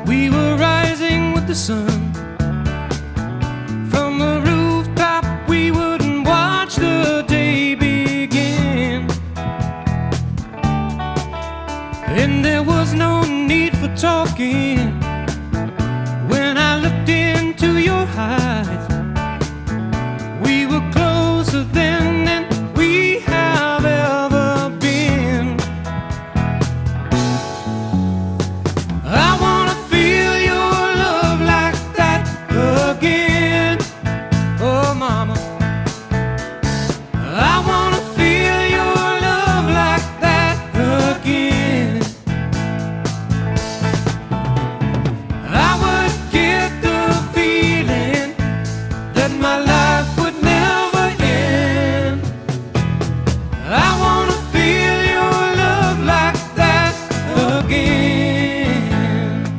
We were rising with the sun. From the rooftop we wouldn't watch the day begin. And there was no need for talking. When I looked into your eyes, we were closer than